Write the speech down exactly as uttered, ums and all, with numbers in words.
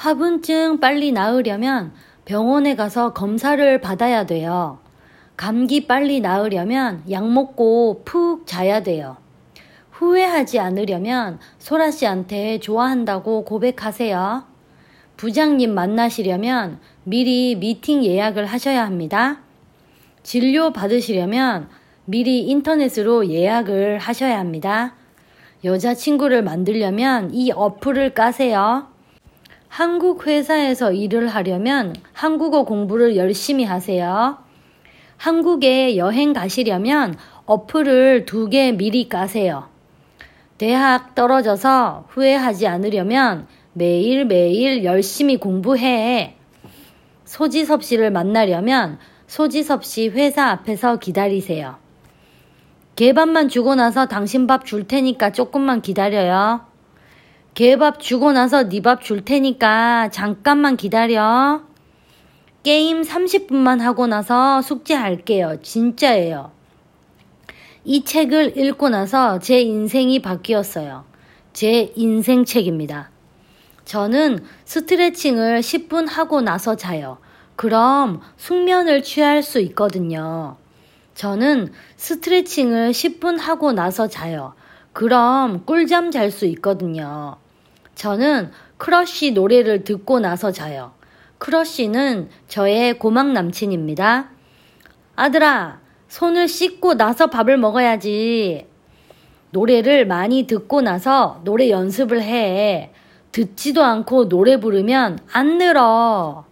화분증 빨리 나으려면 병원에 가서 검사를 받아야 돼요. 감기 빨리 나으려면 약 먹고 푹 자야 돼요. 후회하지 않으려면 소라 씨한테 좋아한다고 고백하세요. 부장님 만나시려면 미리 미팅 예약을 하셔야 합니다. 진료 받으시려면 미리 인터넷으로 예약을 하셔야 합니다. 여자친구를 만들려면 이 어플을 까세요. 한국 회사에서 일을 하려면 한국어 공부를 열심히 하세요. 한국에 여행 가시려면 어플을 두 개 미리 까세요. 대학 떨어져서 후회하지 않으려면 매일매일 열심히 공부해. 소지섭 씨를 만나려면 소지섭 씨 회사 앞에서 기다리세요. 개밥만 주고 나서 당신 밥 줄 테니까 조금만 기다려요. 개밥 주고 나서 네 밥 줄 테니까 잠깐만 기다려. 게임 삼십 분만 하고 나서 숙제할게요. 진짜예요. 이 책을 읽고 나서 제 인생이 바뀌었어요. 제 인생 책입니다. 저는 스트레칭을 십 분 하고 나서 자요. 그럼 숙면을 취할 수 있거든요. 저는 스트레칭을 십 분 하고 나서 자요. 그럼 꿀잠 잘 수 있거든요. 저는 크러쉬 노래를 듣고 나서 자요. 크러쉬는 저의 고막 남친입니다. 아들아, 손을 씻고 나서 밥을 먹어야지. 노래를 많이 듣고 나서 노래 연습을 해. 듣지도 않고 노래 부르면 안 늘어.